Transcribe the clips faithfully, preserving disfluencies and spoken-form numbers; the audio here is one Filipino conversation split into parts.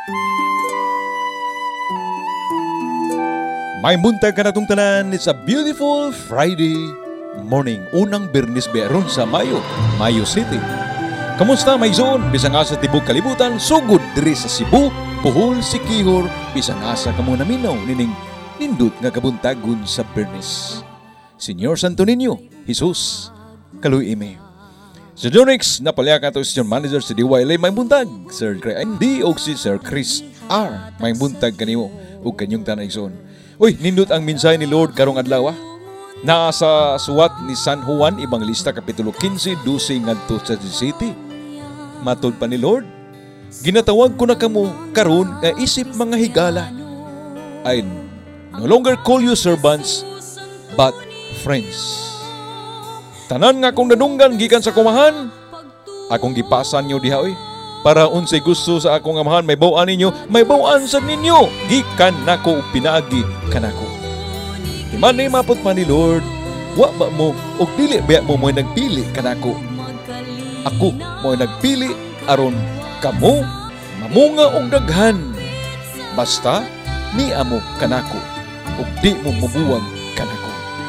May buntag ka na itong tanan. It's a beautiful Friday morning. Unang Bernis Bearon sa Mayo, Mayo City. Kamusta may zon? Bisang asa tibok kalibutan, sugod diri sa Cebu, Puhol, Sikihor, bisang asa kamo naminaw, nining nindot nga kabuntagon sa Bernis. Senyor Santo Niño, Jesus, kaluy ime. Sa Jonix, napalya ka ito si John Manager si D Y L A may buntag, Sir Craig D o si Sir Chris R. May buntag kanimo o kanyong tanay zon. Uy, nindot ang minsay ni Lord karong adlaw. Nasa suwat ni San Juan, Evangelista, Kapitulo fifteen, twelve ngadto sa seventeen. Matod pa ni Lord, ginatawag ko na kamo karon nga isip mga higala. I no longer call you servants, but friends. Tanan nga kung nanunggan gikan sa kumahan, akong gipasan nyo diha oy. Para unsay gusto sa akong amahan, may bawaan ninyo, may bawaan sa ninyo. Gikan nako pinaagi kanako. Iman ni mapot man ni Lord, wa ba mo og dili ba mo mo'y nagpili kanako. Ako mo'y nagpili aron kamo mamunga og daghan. Basta ni amo kanako ug di mo mubuwag kanako.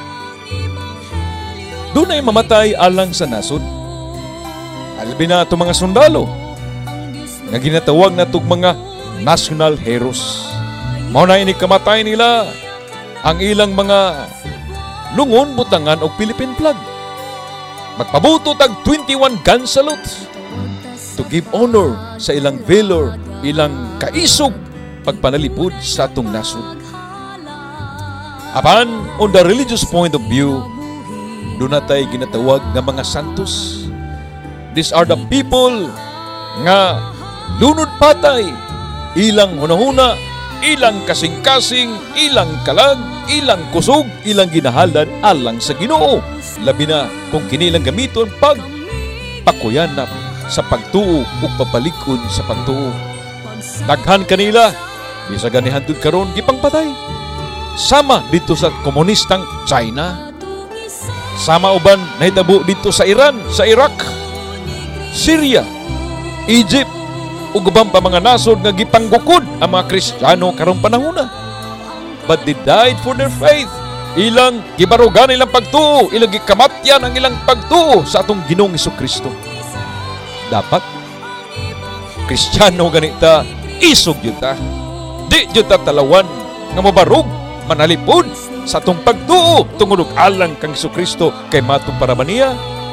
Dunay mamatay alang sa nasod. Albi na ito mga sundalo nga ginatawag na itong mga national heroes. Mao na ini kamatay nila ang ilang mga lungon, butangan o Philippine flag. Magpabuto tag twenty-one gun salutes to give honor sa ilang valor, ilang kaisog pagpanalipod sa atong nasod. Apan, on the religious point of view, doon natay ginatawag na mga santos. These are the people nga lunod patay, ilang hunahuna, ilang kasing-kasing, ilang kalag, ilang kusog, ilang ginahalad alang sa Ginoo. Labi na kung kinilang gamiton pag pakuyanap sa pagtuo o papalikon sa pagtuo. Daghan kanila, bisa ganihan dun karon gipangpatay. Sama dito sa komunistang China. Sama uban nahitabo dito sa Iran, sa Iraq, Syria, Egypt, ug ubang pa mga nasod nga gipanggukod ang mga Kristiyano karong panahona. But they died for their faith. Ilang gibarugan ilang pagtuo, ilang gikamatyan ang ilang pagtuo sa atong Ginoong Hesukristo. Dapat Kristiyano ganita, isog yun ta. Di yun ta talawan nga mabarug, manalipod sa atong pagtuo tungod alang kang Hesukristo kay matong paramaniya.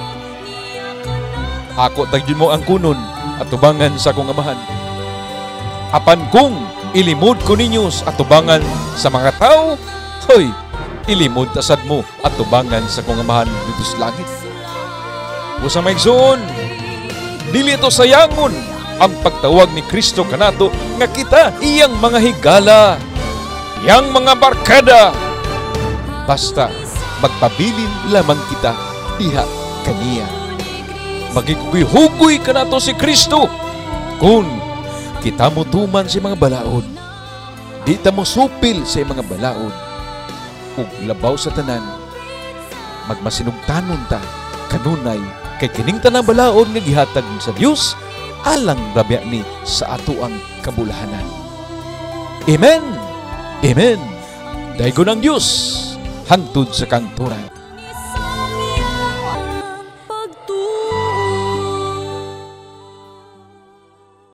Ako tagyud mo ang kunon at tubangan sa akong amahan. Apan kung ilimod ko ninyo at tubangan sa mga tao, hoy, ilimod tasad mo at tubangan sa akong amahan dito sa langit. O sa maigsoon, dili ito sayangon ang pagtawag ni Kristo kanato nga kita iyang mga higala, iyang mga barkada. Basta magpabilin lamang kita diha kaniya. Magiguguy-hugoy ka na to si Kristo kung kita mo tuman sa mga balaod, di ta mo supil sa mga balaod ug labaw sa tanan, magmasinugtanon ta kanunay kay kining tanang balaod nga gihatag sa Dios alang rabya ni sa ato ang kabulahanan. Amen. Amen. Daygon ang Dios hangtod sa kanturan.